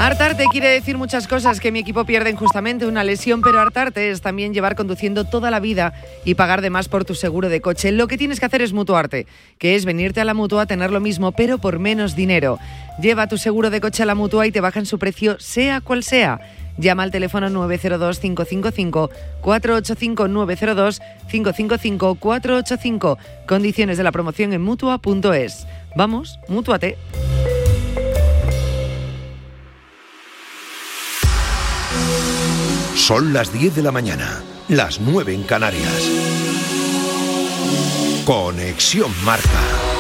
Hartarte quiere decir muchas cosas que mi equipo pierde injustamente, una lesión, pero hartarte es también llevar conduciendo toda la vida y pagar de más por tu seguro de coche. Lo que tienes que hacer es mutuarte, que es venirte a la Mutua a tener lo mismo, pero por menos dinero. Lleva tu seguro de coche a la Mutua y te bajan su precio, sea cual sea. Llama al teléfono 902-555-485, 902-555-485. Condiciones de la promoción en Mutua.es. Vamos, mútuate. Son las 10 de la mañana, las 9 en Canarias. Conexión Marca.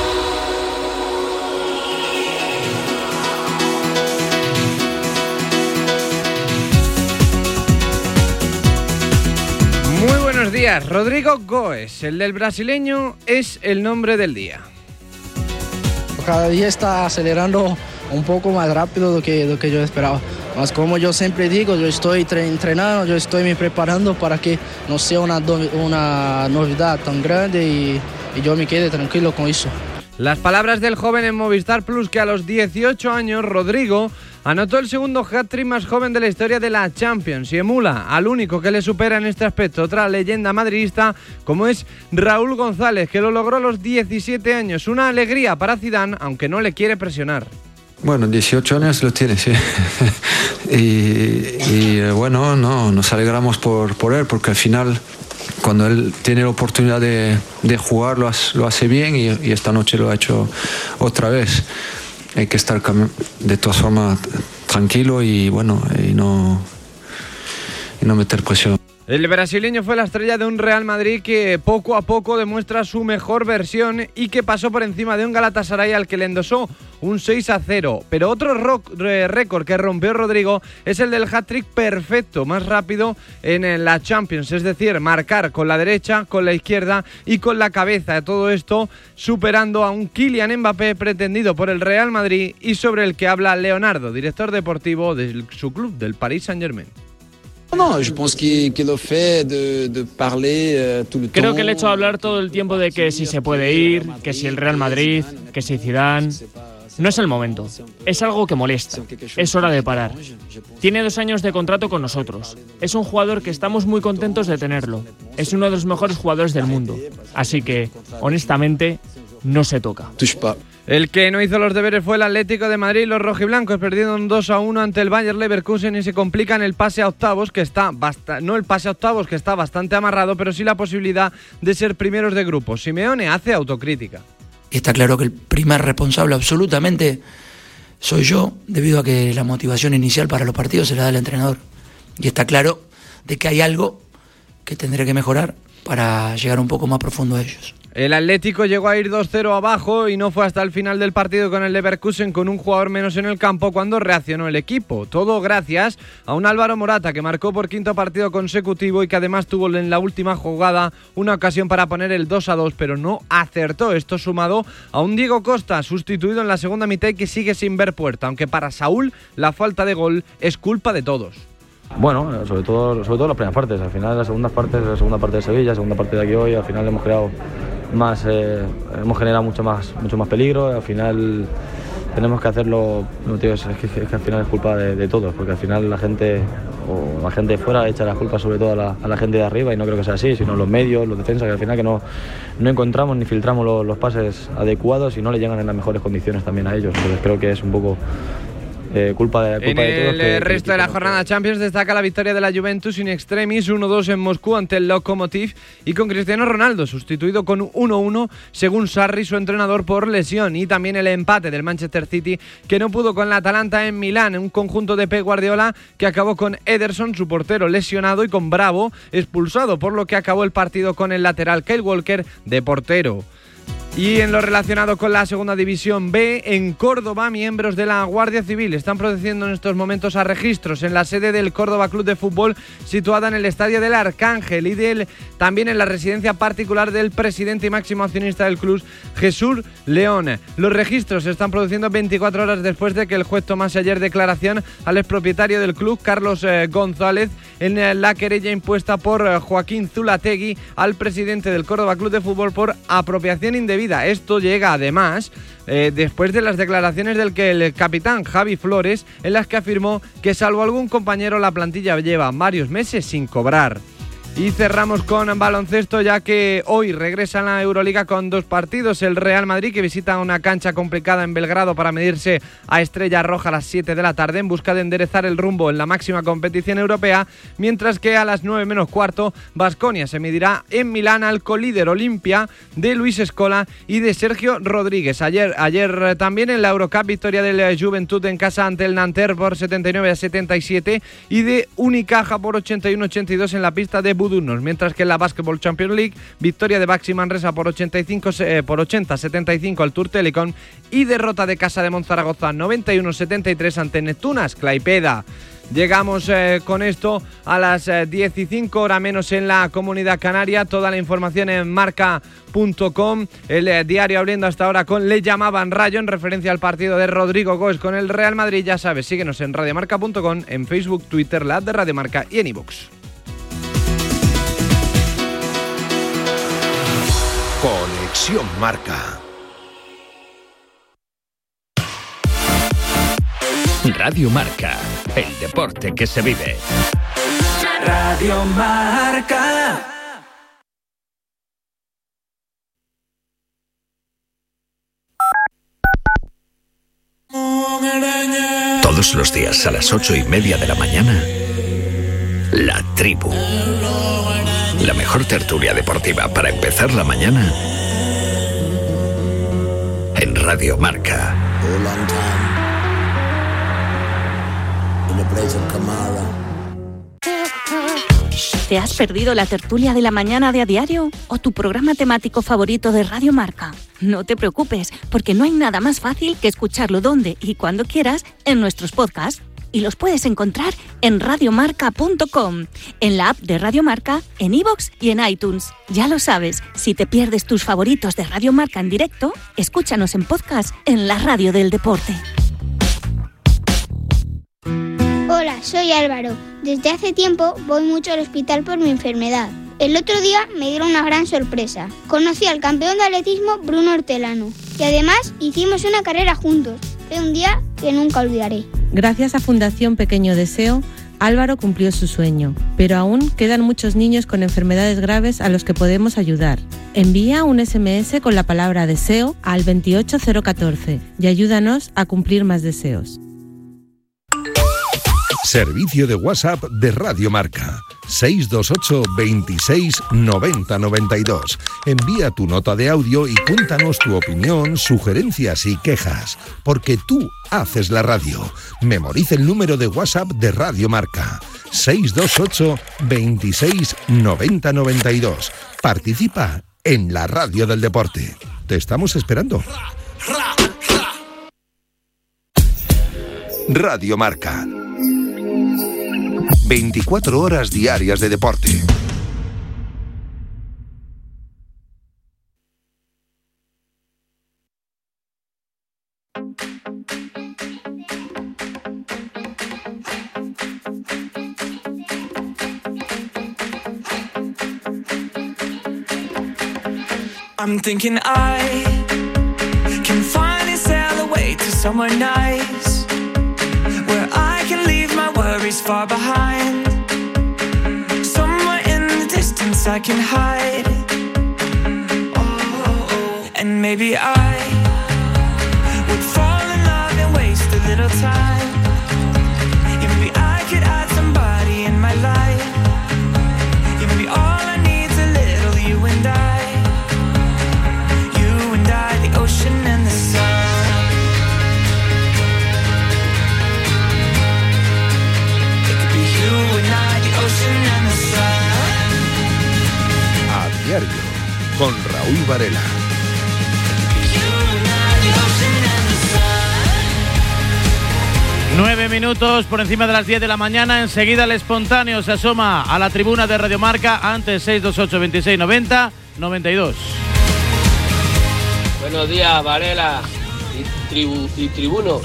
Muy buenos días. Rodrigo Goes, el del brasileño, es el nombre del día. Cada día está acelerando un poco más rápido de lo que yo esperaba. Mas como yo siempre digo, yo estoy entrenando, yo estoy me preparando para que no sea una novedad tan grande y yo me quede tranquilo con eso. Las palabras del joven en Movistar Plus, que a los 18 años, Rodrigo anotó el segundo hat-trick más joven de la historia de la Champions y emula al único que le supera en este aspecto, otra leyenda madridista como es Raúl González, que lo logró a los 17 años. Una alegría para Zidane, aunque no le quiere presionar. Bueno, 18 años lo tiene, sí. y bueno, no, nos alegramos por él, porque al final, cuando él tiene la oportunidad de jugar, lo hace bien y esta noche lo ha hecho otra vez. Hay que estar de todas formas tranquilo y bueno, y no meter presión. El brasileño fue la estrella de un Real Madrid que poco a poco demuestra su mejor versión y que pasó por encima de un Galatasaray al que le endosó un 6-0. Pero otro récord que rompió Rodrigo es el del hat-trick perfecto, más rápido en la Champions, es decir, marcar con la derecha, con la izquierda y con la cabeza. Todo esto superando a un Kylian Mbappé pretendido por el Real Madrid y sobre el que habla Leonardo, director deportivo de su club, del Paris Saint-Germain. No, yo pienso que lo fe de parler todo el tiempo. Creo que el hecho de hablar todo el tiempo de que si se puede ir, que si el Real Madrid, que si Zidane, no es el momento. Es algo que molesta. Es hora de parar. Tiene 2 años de contrato con nosotros. Es un jugador que estamos muy contentos de tenerlo. Es uno de los mejores jugadores del mundo. Así que, honestamente, no se toca. El que no hizo los deberes fue el Atlético de Madrid. Los rojiblancos perdieron 2-1 ante el Bayer Leverkusen y se complican el pase a octavos, que está bastante amarrado, pero sí la posibilidad de ser primeros de grupo. Simeone hace autocrítica. Está claro que el primer responsable absolutamente soy yo, debido a que la motivación inicial para los partidos se la da el entrenador. Y está claro de que hay algo que tendré que mejorar para llegar un poco más profundo a ellos. El Atlético llegó a ir 2-0 abajo y no fue hasta el final del partido con el Leverkusen con un jugador menos en el campo cuando reaccionó el equipo. Todo gracias a un Álvaro Morata que marcó por 5º partido consecutivo y que además tuvo en la última jugada una ocasión para poner el 2-2, pero no acertó. Esto sumado a un Diego Costa sustituido en la segunda mitad y que sigue sin ver puerta, aunque para Saúl la falta de gol es culpa de todos. Bueno, sobre todo las primeras partes. Al final la segunda parte de Sevilla, la segunda parte de aquí hoy, al final hemos creado más, hemos generado mucho más peligro. Al final tenemos que hacerlo, no, tío, es que al final es culpa de todos, porque al final la gente de fuera echa las culpas sobre todo a la gente de arriba, y no creo que sea así, sino los medios, los defensas, que al final que no encontramos ni filtramos los pases adecuados y no le llegan en las mejores condiciones también a ellos. Entonces creo que es un poco culpa de todos. En el resto de la jornada Champions destaca la victoria de la Juventus in extremis 1-2 en Moscú ante el Lokomotiv y con Cristiano Ronaldo sustituido con 1-1 según Sarri, su entrenador, por lesión, y también el empate del Manchester City que no pudo con la Atalanta en Milán, un conjunto de Pep Guardiola que acabó con Ederson, su portero, lesionado, y con Bravo expulsado, por lo que acabó el partido con el lateral Kyle Walker de portero. Y en lo relacionado con la segunda división B, en Córdoba, miembros de la Guardia Civil están procediendo en estos momentos a registros en la sede del Córdoba Club de Fútbol, situada en el Estadio del Arcángel, y también en la residencia particular del presidente y máximo accionista del club, Jesús León. Los registros se están produciendo 24 horas después de que el juez tomase ayer declaración al expropietario del club, Carlos González, en la querella impuesta por Joaquín Zulategui al presidente del Córdoba Club de Fútbol por apropiación indebida. Esto llega además después de las declaraciones el capitán Javi Flores, en las que afirmó que salvo algún compañero la plantilla lleva varios meses sin cobrar. Y cerramos con baloncesto, ya que hoy regresa a la Euroliga con 2 partidos. El Real Madrid, que visita una cancha complicada en Belgrado para medirse a Estrella Roja a las 7 de la tarde en busca de enderezar el rumbo en la máxima competición europea, mientras que a las 9 menos cuarto Baskonia se medirá en Milán al colíder Olimpia de Luis Scola y de Sergio Rodríguez. Ayer también en la Eurocup, victoria del Juventud en casa ante el Nanterre por 79-77 y de Unicaja por 81-82 en la pista de Budurnos, mientras que en la Basketball Champions League, victoria de Baxi Manresa por 80-75 al Tour Telecom y derrota de Casa de Monzaragoza 91-73 ante Neptunas Klaipėda. Llegamos con esto a las 15 horas menos en la Comunidad Canaria. Toda la información en marca.com. El diario abriendo hasta ahora con Le llamaban Rayo, en referencia al partido de Rodrigo Goes con el Real Madrid. Ya sabes, síguenos en radiomarca.com, en Facebook, Twitter, la app de Radio Marca y en iVoox. Conexión Marca. Radio Marca, el deporte que se vive. Radio Marca. Todos los días a las 8:30 de la mañana, La Tribu. La mejor tertulia deportiva para empezar la mañana en Radio Marca. ¿Te has perdido la tertulia de la mañana de A Diario o tu programa temático favorito de Radio Marca? No te preocupes, porque no hay nada más fácil que escucharlo donde y cuando quieras en nuestros podcasts. Y los puedes encontrar en radiomarca.com, en la app de Radio Marca, en iVoox y en iTunes. Ya lo sabes, si te pierdes tus favoritos de Radio Marca en directo, escúchanos en podcast en la radio del deporte. Hola, soy Álvaro. Desde hace tiempo voy mucho al hospital por mi enfermedad. El otro día me dieron una gran sorpresa. Conocí al campeón de atletismo Bruno Hortelano y además hicimos una carrera juntos. Fue un día que nunca olvidaré. Gracias a Fundación Pequeño Deseo, Álvaro cumplió su sueño, pero aún quedan muchos niños con enfermedades graves a los que podemos ayudar. Envía un SMS con la palabra deseo al 28014 y ayúdanos a cumplir más deseos. Servicio de WhatsApp de Radio Marca. 628 26 90 92. Envía tu nota de audio y cuéntanos tu opinión, sugerencias y quejas, porque tú haces la radio. Memoriza el número de WhatsApp de Radio Marca. 628 26 90 92. Participa en la radio del deporte. Te estamos esperando. Radio Marca. 24 horas diarias de deporte. I'm thinking I can finally sail away to somewhere nice, where I can leave my worries far behind. Somewhere in the distance I can hide. Oh, and maybe I would fall in love and waste a little time. Yeah, maybe I could add somebody in my life. Yeah, maybe all I need's a little you and I. You and I, the ocean and the sun. A Diario, con Raúl Varela. Nueve minutos por encima de las 10 de la mañana. Enseguida el espontáneo se asoma a la tribuna de Radio Marca. Antes 628 26 90 92. Buenos días, Varela y tribunos.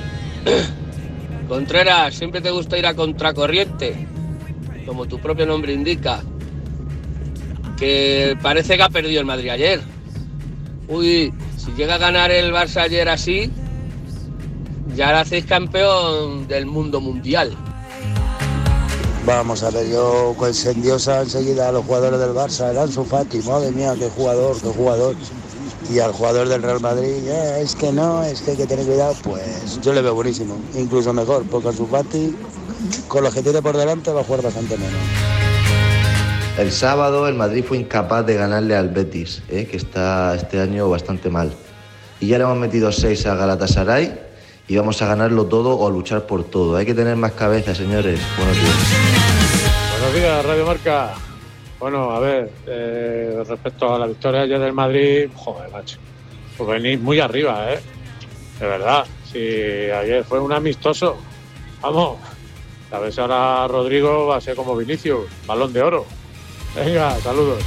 Contreras, siempre te gusta ir a contracorriente, como tu propio nombre indica. Que parece que ha perdido el Madrid ayer. Uy, Si llega a ganar el Barça ayer así, ya lo hacéis campeón del mundo mundial. Vamos a ver, yo pues endiosa enseguida a los jugadores del Barça, el Ansu Fati, madre mía, qué jugador. Y al jugador del Real Madrid, es que hay que tener cuidado, pues yo le veo buenísimo, incluso mejor, porque Ansu Fati, con los que tiene por delante, va a jugar bastante menos. El sábado el Madrid fue incapaz de ganarle al Betis, que está este año bastante mal. Y ya le hemos metido 6 a Galatasaray y vamos a ganarlo todo o a luchar por todo. Hay que tener más cabeza, señores. Buenos días. Buenos días, Radio Marca. Bueno, a ver, respecto a la victoria ayer del Madrid, joder, macho, pues venís muy arriba, de verdad. Si ayer fue un amistoso, vamos, a ver si ahora Rodrigo va a ser como Vinicius, Balón de Oro. Venga, saludos.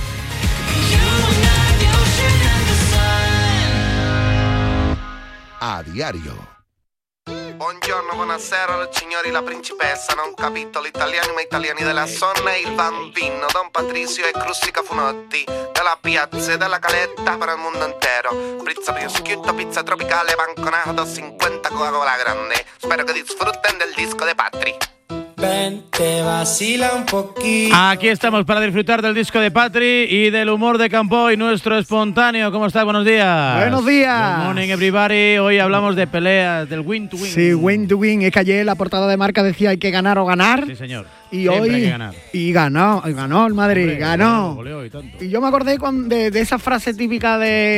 A diario. Buongiorno, buonasera, signori, la principessa, non capito l'italiano, ma italiani della zona, il bambino, Don Patricio e Crustica Funotti, della piazza e della caletta per il mondo intero, pizza prosciutto, pizza tropicale, panconato, 50 Coca-Cola grande, spero che disfruten del disco de Patri. Ven, te vacila un poquito. Aquí estamos para disfrutar del disco de Patri y del humor de Campoy, nuestro espontáneo. ¿Cómo estás? Buenos días. Buenos días. Good morning, everybody. Hoy hablamos de peleas, del win to win. Sí, win to win. Es que ayer la portada de Marca decía hay que ganar o ganar. Sí, señor. Y siempre hoy hay que ganar. Y ganó el Madrid. Hombre, ganó. Goleó y tanto. Y yo me acordé de esa frase típica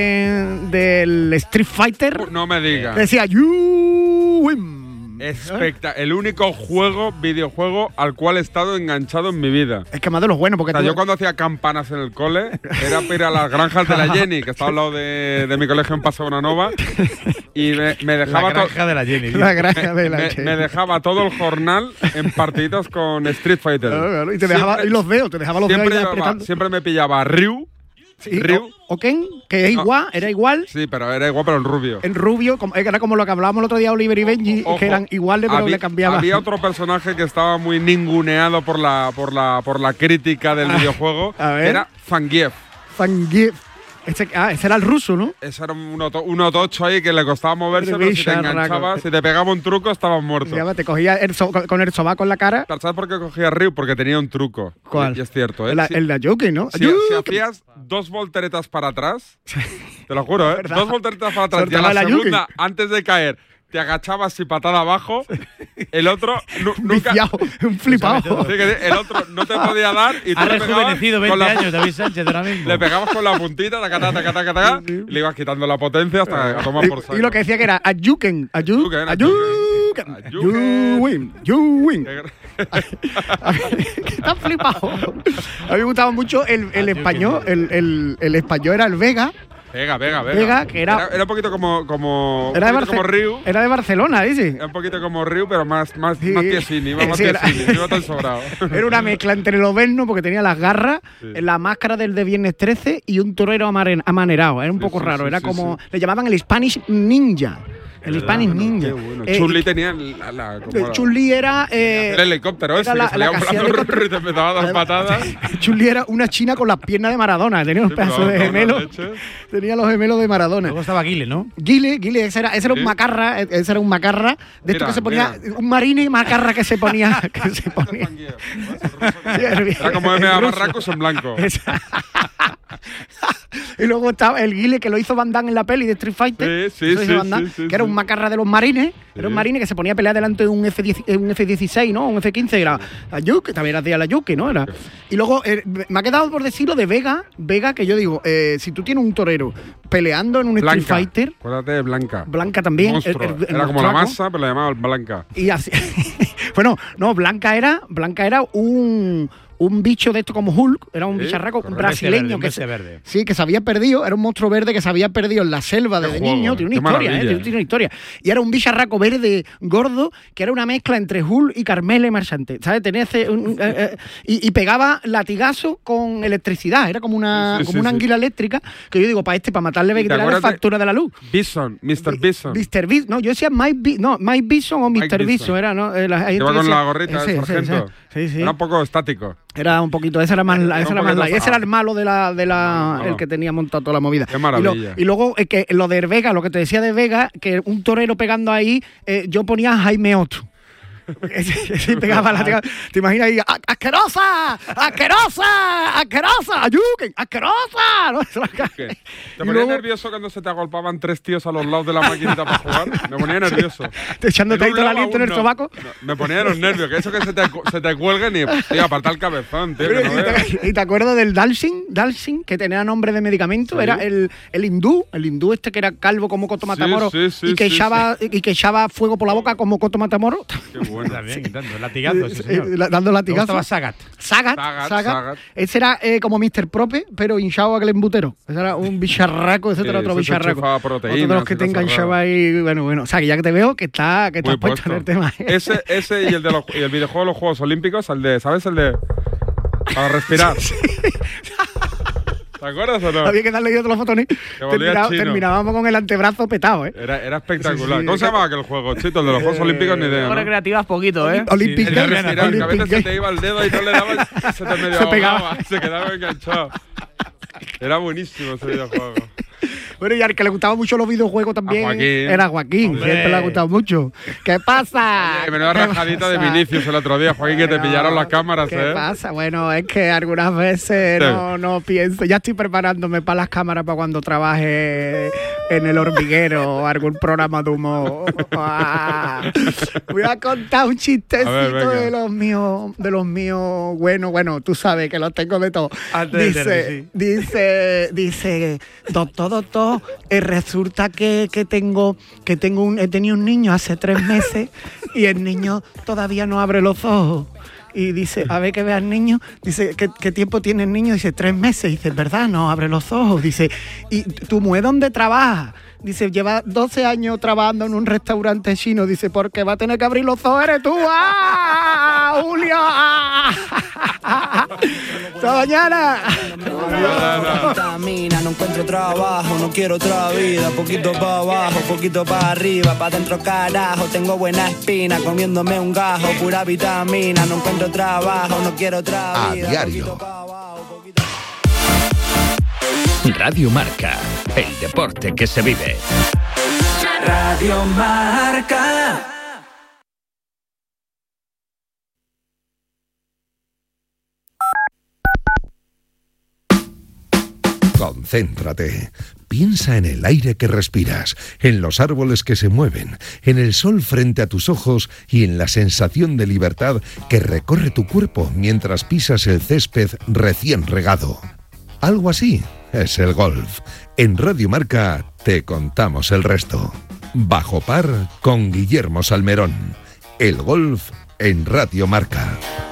del Street Fighter. No me digas. Decía, you win. El único videojuego al cual he estado enganchado en mi vida. Es que más de los buenos, porque yo cuando hacía campanas en el cole era para ir a las granjas de la Jenny, que estaba al lado de mi colegio en Paso Bonanova, y me dejaba la granja de la Jenny. La granja de la Jenny. Me dejaba todo el jornal en partiditas con Street Fighter. Claro, y te dejaba los dedos, siempre me pillaba a Ryu. Sí, o Ken, que es igual, era igual. Sí, pero era igual, pero el rubio. El rubio, era como lo que hablábamos el otro día, Oliver y Benji, Ojo, que eran iguales, pero le cambiaba. Había otro personaje que estaba muy ninguneado por la crítica del videojuego, que era Zangief. Ese era el ruso, ¿no? Ese era un otocho ahí que le costaba moverse, pero si te enganchaba, si te pegaba un truco, estabas muerto. Ya, te cogía con el sobaco en la cara. ¿Sabes por qué cogía Ryu? Porque tenía un truco. ¿Cuál? Y es cierto, ¿eh? El Hadouken, ¿no? Si hacías 2 volteretas para atrás, te lo juro, ¿eh? 2 volteretas para atrás y a la segunda, antes de caer, te agachabas y patada abajo, el otro nunca… un flipado. El otro no te podía dar y tú ha rejuvenecido 20 años David Sánchez ahora mismo. Le pegabas con la puntita, y le ibas quitando la potencia hasta tomar por saco. Y lo que decía que era Hadouken. You win. Que está flipado. A mí me gustaba mucho el español. El español era el Vega. Vega, que era un poquito como como Ryu. Era de Barcelona, dice. Era un poquito como Ryu, pero más tiesini, iba tan sobrado. Era una mezcla entre el Oberno, porque tenía las garras, la máscara del de Viernes 13 y un torero amanerado. Era un poco raro, era como… Le llamaban el Spanish Ninja. El Spanish Ninja. Bueno. Chun-Li tenía Chun-Li era… el helicóptero ese, que salía volando y te empezaba a dar patadas. Chun-Li era una china con las piernas de Maradona. Tenía unos pedazos de gemelos. Tenía los gemelos de Maradona. Luego estaba Guile, ¿no? Guile, ese era un macarra. Ese era un macarra. De esto que se ponía… Un marine macarra que se ponía… Era como M.A. Barracos en blanco. Y luego estaba el Guile, que lo hizo Van Damme en la peli de Street Fighter. Sí, que era un macarra de los marines. Era un marine que se ponía a pelear delante de un F-16, ¿no? Un F-15. Era la Yuki, también hacía la Yuki, ¿no? Era. Y luego me ha quedado por decirlo de Vega, que yo digo, si tú tienes un torero peleando en un Street Fighter… Acuérdate de Blanca. Blanca también. Era como la masa, pero la llamaban Blanca. Y así… Bueno, no, Blanca era un bicho de esto como Hulk, era un bicharraco brasileño que se había perdido, era un monstruo verde que se había perdido en la selva desde niño, tiene una historia, y era un bicharraco verde gordo que era una mezcla entre Hulk y Carmele Marchante, ¿sabes? Tenía y pegaba latigazo con electricidad, era como una anguila eléctrica, que yo digo, para matarle hay que tirar la factura de la luz. Mr. Bison. No, yo decía Mike Bison o Mr. Bison, era, ¿no? Iba con la gorrita del sargento. Era un poco estático. Era un poquito, ese era más ese era el malo el que tenía montado toda la movida. Qué maravilla. Y luego que lo de Vega, lo que te decía de Vega, que un torero pegando ahí, yo ponía a Jaime Otto. Sí, pegaba la. ¿Te imaginas ahí? ¡Asquerosa! ¡Asquerosa! ¡Asquerosa! ¡Ayuquen! ¡Asquerosa! ¿No? ¿Te ponía nervioso cuando se te agolpaban 3 tíos a los lados de la maquinita para jugar? Me ponía nervioso. ¿Te echándote ahí todo el aliento en el sobaco? No, me ponía los nervios, que eso que se te cuelguen y tío, aparta el cabezón, tío. ¿Y te acuerdas del Dalsin, que tenía nombre de medicamento? ¿Sí? Era el hindú este que era calvo como Coto Matamoros y que echaba fuego por la boca como Coto Matamoros. Qué bueno. También, dando latigazos, ese señor. Dando latigazos. Estaba Sagat. Ese era como Mr. Prope, pero hinchado aquel embutero. Ese era un bicharraco, ese era otro bicharraco. Otro de los que te enganchaba ahí. Bueno. O sea, que ya que te veo que estás puesto en el tema. Ese y el videojuego de los Juegos Olímpicos, el de, ¿sabes? El de para respirar. ¿Te acuerdas o no? Había que darle todos los botones. Terminábamos con el antebrazo petado, ¿eh? Era espectacular. Sí. ¿Cómo se llamaba aquel juego, Chito? El de los Juegos Olímpicos, ni idea, ¿no? Recreativas poquito, ¿eh? Olímpico. Que a veces se te iba el dedo y no le dabas, se te medio ahogaba, se quedaba enganchado. Era buenísimo ese videojuego. Bueno, y al que le gustaban mucho los videojuegos también era Joaquín. Hombre. Siempre le ha gustado mucho. ¿Qué pasa? Oye, menuda rajadita de Vinicius el otro día, Joaquín, que te pillaron las cámaras, ¿Qué pasa? Bueno, es que algunas veces no pienso. Ya estoy preparándome para las cámaras para cuando trabaje en el hormiguero o algún programa de humor. Voy a contar un chistecito de los míos. Bueno, tú sabes que los tengo de todo. Dice, doctor, resulta que he tenido un niño hace 3 meses y el niño todavía no abre los ojos. Y dice, a ver que vea el niño, dice, ¿qué tiempo tiene el niño? Dice, 3 meses. Dice, ¿verdad? No abre los ojos. Dice, ¿y tu mujer dónde trabaja? Dice, lleva 12 años trabajando en un restaurante chino. Dice, porque va a tener que abrir los ojos, eres tú. ¡Ah! ¡Julio! ¡Ah! ¡Hasta mañana! No encuentro trabajo, no quiero otra vida. Poquito para abajo, poquito para arriba, para adentro carajo. Tengo buena espina, comiéndome un gajo. Pura vitamina, no encuentro trabajo, no quiero otra vida. A diario. Radio Marca, el deporte que se vive. Radio Marca. Concéntrate. Piensa en el aire que respiras, en los árboles que se mueven, en el sol frente a tus ojos y en la sensación de libertad que recorre tu cuerpo mientras pisas el césped recién regado. Algo así es el golf. En Radio Marca te contamos el resto. Bajo par con Guillermo Salmerón. El golf en Radio Marca.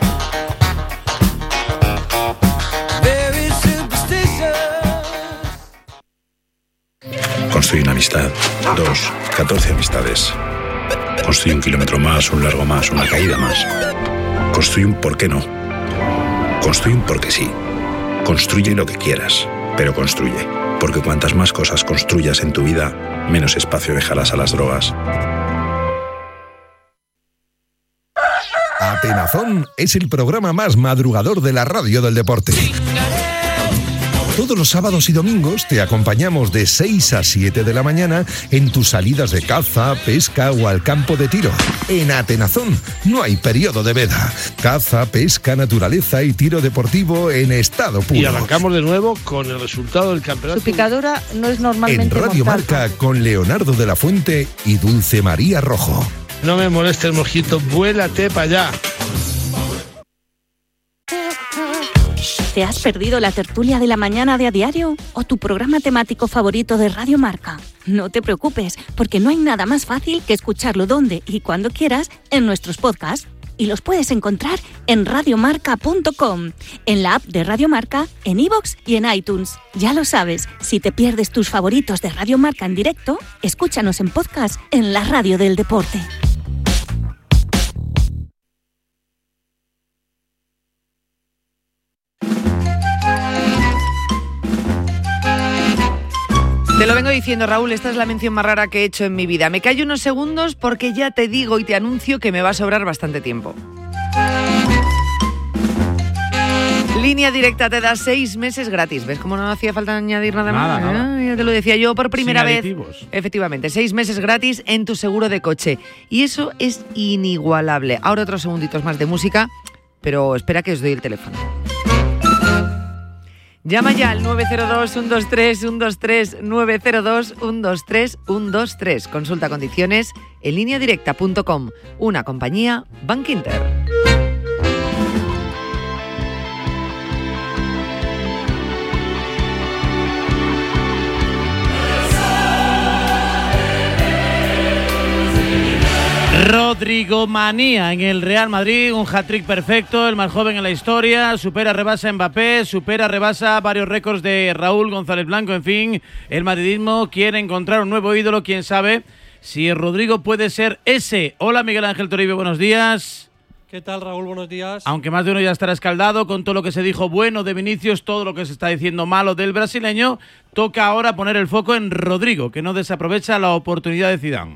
Construye una amistad, 2, 14 amistades. Construye 1 kilómetro más, un largo más, una caída más. Construye un por qué no. Construye un porque sí. Construye lo que quieras, pero construye. Porque cuantas más cosas construyas en tu vida, menos espacio dejarás a las drogas. Atenazón es el programa más madrugador de la radio del deporte. Todos los sábados y domingos te acompañamos de 6 a 7 de la mañana en tus salidas de caza, pesca o al campo de tiro. En Atenazón no hay periodo de veda. Caza, pesca, naturaleza y tiro deportivo en estado puro. Y arrancamos de nuevo con el resultado del campeonato. Su picadura no es normalmente en Radio mortal. Marca con Leonardo de la Fuente y Dulce María Rojo. No me moleste el mosquito, vuélate para allá. ¿Te has perdido la tertulia de la mañana de A Diario? ¿O tu programa temático favorito de Radio Marca? No te preocupes, porque no hay nada más fácil que escucharlo donde y cuando quieras en nuestros podcasts. Y los puedes encontrar en radiomarca.com, en la app de Radio Marca, en iVoox y en iTunes. Ya lo sabes, si te pierdes tus favoritos de Radio Marca en directo, escúchanos en podcast en la radio del deporte. Te lo vengo diciendo, Raúl, esta es la mención más rara que he hecho en mi vida. Me callo unos segundos porque ya te digo y te anuncio que me va a sobrar bastante tiempo. Línea Directa te da 6 meses gratis. ¿Ves cómo no hacía falta añadir nada más? Nada. Ya te lo decía yo por primera vez. Aditivos. Efectivamente, 6 meses gratis en tu seguro de coche. Y eso es inigualable. Ahora otros segunditos más de música, pero espera que os doy el teléfono. Llama ya al 902-123-123, 902-123-123. Consulta condiciones en lineadirecta.com, una compañía Bankinter. Rodrigo Manía en el Real Madrid, un hat-trick perfecto, el más joven en la historia, rebasa a Mbappé, rebasa varios récords de Raúl González Blanco, en fin, el madridismo quiere encontrar un nuevo ídolo, quién sabe si Rodrigo puede ser ese. Hola Miguel Ángel Toribio, buenos días. ¿Qué tal, Raúl? Buenos días. Aunque más de uno ya estará escaldado con todo lo que se dijo bueno de Vinicius, todo lo que se está diciendo malo del brasileño, toca ahora poner el foco en Rodrigo, que no desaprovecha la oportunidad de Zidane.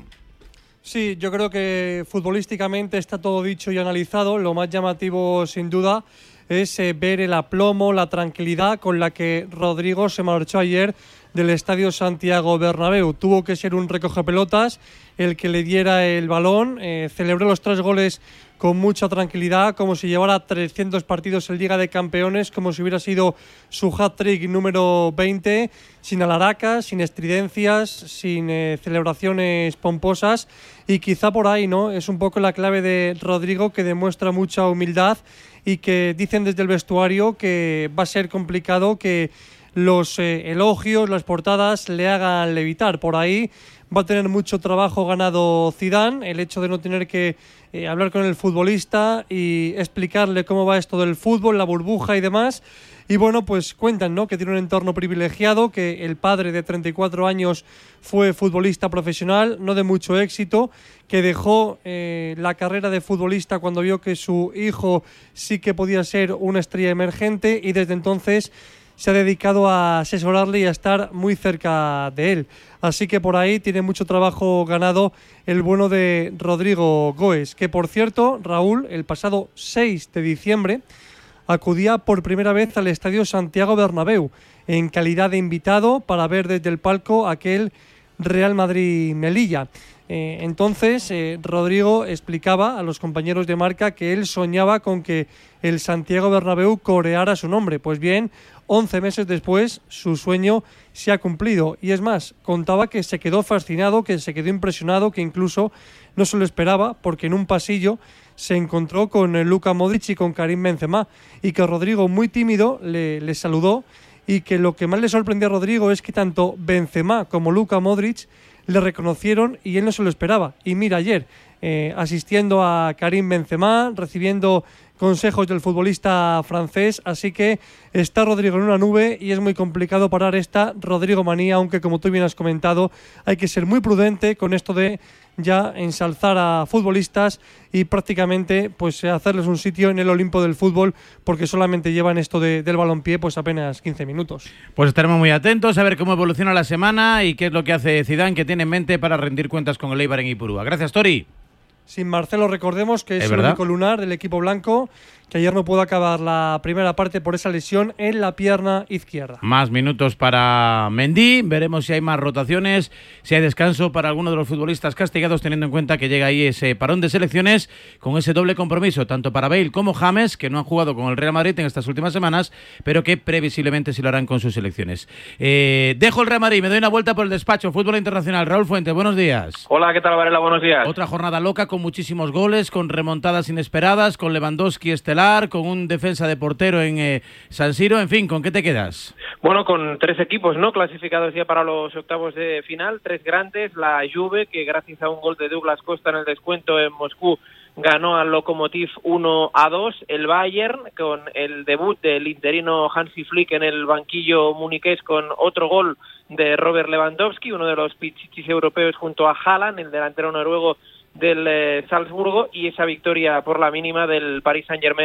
Sí, yo creo que futbolísticamente está todo dicho y analizado. Lo más llamativo, sin duda, es ver el aplomo, la tranquilidad con la que Rodrigo se marchó ayer del Estadio Santiago Bernabéu. Tuvo que ser un recogepelotas el que le diera el balón. Celebró los 3 goles con mucha tranquilidad, como si llevara 300 partidos en Liga de Campeones, como si hubiera sido su hat-trick número 20, sin alaracas, sin estridencias, sin celebraciones pomposas, y quizá por ahí, ¿no? Es un poco la clave de Rodrigo, que demuestra mucha humildad y que dicen desde el vestuario que va a ser complicado que los elogios, las portadas le hagan levitar. Por ahí va a tener mucho trabajo ganado Zidane, el hecho de no tener que hablar con el futbolista y explicarle cómo va esto del fútbol, la burbuja y demás. Y bueno, pues cuentan, ¿no?, que tiene un entorno privilegiado, que el padre de 34 años fue futbolista profesional, no de mucho éxito, que dejó la carrera de futbolista cuando vio que su hijo sí que podía ser una estrella emergente, y desde entonces se ha dedicado a asesorarle y a estar muy cerca de él. Así que por ahí tiene mucho trabajo ganado el bueno de Rodrigo Goes, que por cierto, Raúl, el pasado 6 de diciembre acudía por primera vez al Estadio Santiago Bernabéu en calidad de invitado para ver desde el palco aquel Real Madrid-Melilla. Entonces, Rodrigo explicaba a los compañeros de Marca que él soñaba con que el Santiago Bernabéu coreara su nombre. Pues bien, 11 meses después, su sueño se ha cumplido. Y es más, contaba que se quedó fascinado, que se quedó impresionado, que incluso no se lo esperaba, porque en un pasillo se encontró con Luka Modric y con Karim Benzema, y que Rodrigo, muy tímido, le saludó, y que lo que más le sorprendió a Rodrigo es que tanto Benzema como Luka Modric le reconocieron y él no se lo esperaba. Y mira, ayer, asistiendo a Karim Benzema, recibiendo consejos del futbolista francés, así que está Rodrigo en una nube y es muy complicado parar esta Rodrigo manía, aunque como tú bien has comentado, hay que ser muy prudente con esto de ya ensalzar a futbolistas y prácticamente pues hacerles un sitio en el Olimpo del fútbol, porque solamente llevan esto del balompié pues apenas 15 minutos. Pues estaremos muy atentos a ver cómo evoluciona la semana y qué es lo que hace Zidane, que tiene en mente para rendir cuentas con el Eibar en Ipurúa. Gracias, Tori. Sin Marcelo, recordemos que es el único lunar del equipo blanco, que ayer no pudo acabar la primera parte por esa lesión en la pierna izquierda. Más minutos para Mendy, veremos si hay más rotaciones, si hay descanso para alguno de los futbolistas castigados, teniendo en cuenta que llega ahí ese parón de selecciones con ese doble compromiso, tanto para Bale como James, que no han jugado con el Real Madrid en estas últimas semanas, pero que previsiblemente sí lo harán con sus selecciones. Dejo el Real Madrid, me doy una vuelta por el despacho. Fútbol Internacional, Raúl Fuentes, buenos días. Hola, ¿qué tal, Varela? Buenos días. Otra jornada loca con muchísimos goles, con remontadas inesperadas, con Lewandowski estelar, con un defensa de portero en San Siro, en fin, ¿con qué te quedas? Bueno, con 3 equipos, ¿no?, clasificados ya para los octavos de final, 3 grandes, la Juve, que gracias a un gol de Douglas Costa en el descuento en Moscú ganó al Lokomotiv 1-2, el Bayern, con el debut del interino Hansi Flick en el banquillo muniqués con otro gol de Robert Lewandowski, uno de los pichichis europeos junto a Haaland, el delantero noruego del Salzburgo, y esa victoria por la mínima del Paris Saint-Germain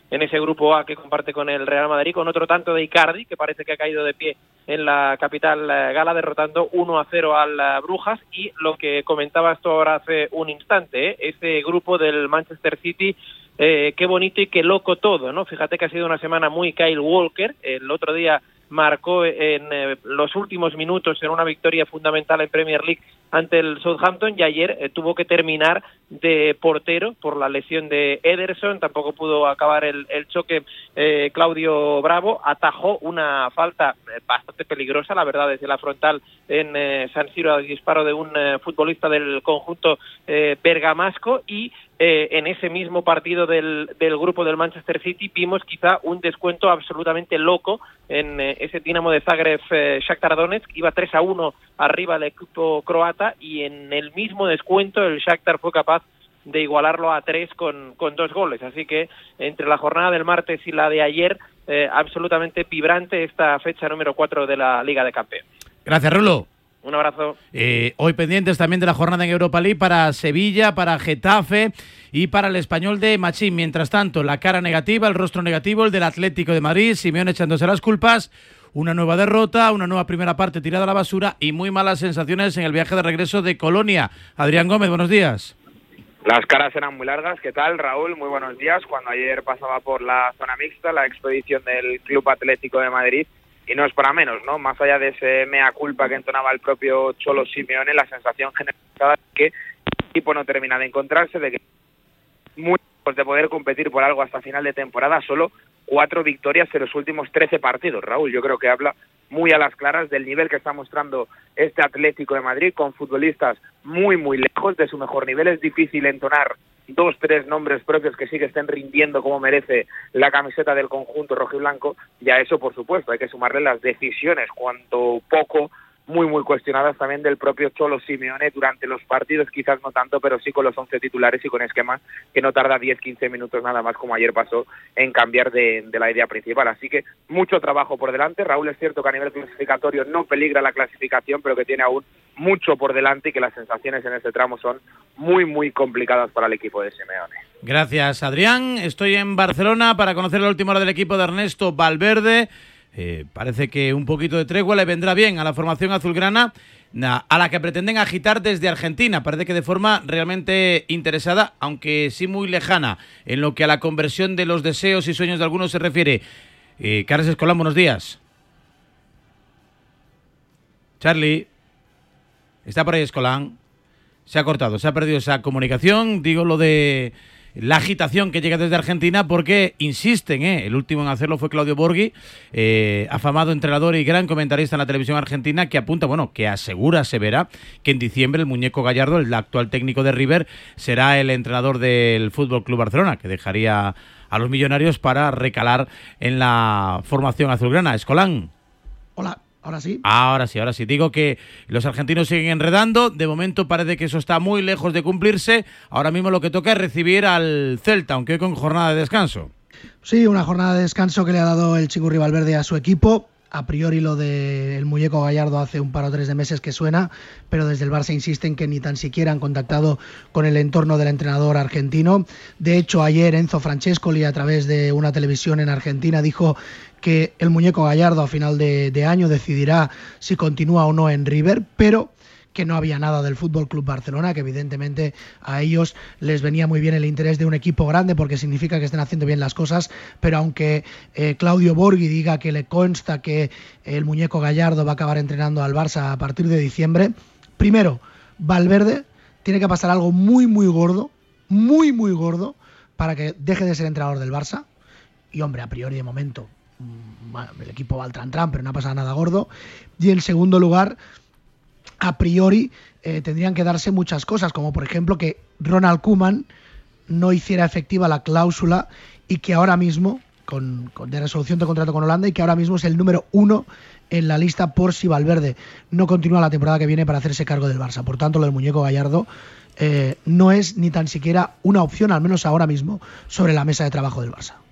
en ese grupo A que comparte con el Real Madrid, con otro tanto de Icardi, que parece que ha caído de pie en la capital gala, derrotando 1-0 al Brujas. Y lo que comentabas tú ahora hace un instante, ese grupo del Manchester City, qué bonito y qué loco todo, ¿no? Fíjate que ha sido una semana muy Kyle Walker. El otro día marcó en los últimos minutos en una victoria fundamental en Premier League ante el Southampton, y ayer tuvo que terminar de portero por la lesión de Ederson. Tampoco pudo acabar el choque Claudio Bravo. Atajó una falta bastante peligrosa, la verdad, desde la frontal en San Siro, al disparo de un futbolista del conjunto bergamasco. Y en ese mismo partido del grupo del Manchester City vimos quizá un descuento absolutamente loco en ese Dinamo de Zagreb Shakhtar Donetsk. Iba 3-1 arriba el equipo croata, y en el mismo descuento el Shakhtar fue capaz de igualarlo a 3 con 2 goles. Así que entre la jornada del martes y la de ayer, absolutamente vibrante esta fecha número 4 de la Liga de Campeones. Gracias, Rulo. Un abrazo. Hoy pendientes también de la jornada en Europa League para Sevilla, para Getafe y para el Español de Machín. Mientras tanto, la cara negativa, el rostro negativo, el del Atlético de Madrid, Simeone echándose las culpas. Una nueva derrota, una nueva primera parte tirada a la basura y muy malas sensaciones en el viaje de regreso de Colonia. Adrián Gómez, buenos días. Las caras eran muy largas. ¿Qué tal, Raúl? Muy buenos días. Cuando ayer pasaba por la zona mixta la expedición del Club Atlético de Madrid, y no es para menos, ¿no? Más allá de ese mea culpa que entonaba el propio Cholo Simeone, la sensación generalizada es que el equipo no termina de encontrarse, de que muy lejos de poder competir por algo hasta final de temporada, solo 4 victorias en los últimos 13 partidos, Raúl. Yo creo que habla muy a las claras del nivel que está mostrando este Atlético de Madrid, con futbolistas muy, muy lejos de su mejor nivel. Es difícil entonar 2-3 nombres propios que sí que estén rindiendo como merece la camiseta del conjunto rojiblanco, y a eso, por supuesto, hay que sumarle las decisiones, cuanto poco, muy, muy cuestionadas también del propio Cholo Simeone durante los partidos, quizás no tanto, pero sí con los 11 titulares y con esquemas que no tarda 10-15 minutos nada más, como ayer pasó, en cambiar de la idea principal. Así que mucho trabajo por delante. Raúl, es cierto que a nivel clasificatorio no peligra la clasificación, pero que tiene aún mucho por delante y que las sensaciones en ese tramo son muy, muy complicadas para el equipo de Simeone. Gracias, Adrián. Estoy en Barcelona para conocer la última hora del equipo de Ernesto Valverde. Parece que un poquito de tregua le vendrá bien a la formación azulgrana, a la que pretenden agitar desde Argentina. Parece que de forma realmente interesada, aunque sí muy lejana en lo que a la conversión de los deseos y sueños de algunos se refiere. Carles Escolán, buenos días. Charlie, está por ahí Escolán. Se ha cortado, se ha perdido esa comunicación. Digo lo de la agitación que llega desde Argentina, porque insisten, el último en hacerlo fue Claudio Borghi, afamado entrenador y gran comentarista en la televisión argentina, que apunta, que asegura, asevera, que en diciembre el muñeco Gallardo, el actual técnico de River, será el entrenador del Fútbol Club Barcelona, que dejaría a los millonarios para recalar en la formación azulgrana. Escolán. Hola. Ahora sí. Digo que los argentinos siguen enredando. De momento parece que eso está muy lejos de cumplirse. Ahora mismo lo que toca es recibir al Celta, aunque hoy con jornada de descanso. Sí, una jornada de descanso que le ha dado el Chingurri Valverde a su equipo. A priori lo del muñeco Gallardo hace un par o 3 de meses que suena, pero desde el Barça insisten que ni tan siquiera han contactado con el entorno del entrenador argentino. De hecho, ayer Enzo Francescoli, a través de una televisión en Argentina, dijo que el muñeco Gallardo a final de año decidirá si continúa o no en River, pero que no había nada del Fútbol Club Barcelona, que evidentemente a ellos les venía muy bien el interés de un equipo grande porque significa que estén haciendo bien las cosas, pero aunque Claudio Borghi diga que le consta que el muñeco Gallardo va a acabar entrenando al Barça a partir de diciembre, primero, Valverde tiene que pasar algo muy, muy gordo, para que deje de ser entrenador del Barça, y hombre, a priori de momento el equipo va al tran-tran, pero no ha pasado nada gordo. Y en segundo lugar, a priori tendrían que darse muchas cosas, como por ejemplo que Ronald Koeman no hiciera efectiva la cláusula y que ahora mismo, de resolución de contrato con Holanda, y que ahora mismo es el número 1 en la lista por si Valverde no continúa la temporada que viene para hacerse cargo del Barça. Por tanto, lo del muñeco Gallardo no es ni tan siquiera una opción, al menos ahora mismo, sobre la mesa de trabajo del Barça.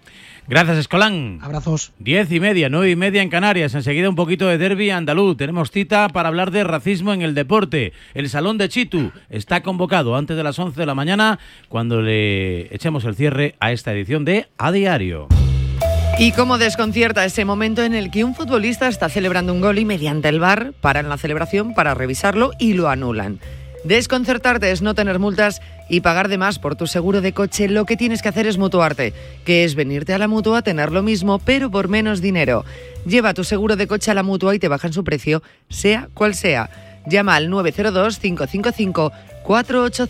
Gracias, Escolán. Abrazos. 10:30, 9:30 en Canarias. Enseguida un poquito de derbi andaluz. Tenemos cita para hablar de racismo en el deporte. El Salón de Chitu está convocado antes de las 11 de la mañana, cuando le echemos el cierre a esta edición de A Diario. ¿Y cómo desconcierta ese momento en el que un futbolista está celebrando un gol y mediante el VAR paran la celebración para revisarlo y lo anulan? Desconcertarte es no tener multas y pagar de más por tu seguro de coche. Lo que tienes que hacer es mutuarte, que es venirte a la Mutua a tener lo mismo, pero por menos dinero. Lleva tu seguro de coche a la Mutua y te bajan su precio, sea cual sea. Llama al 902 555 485.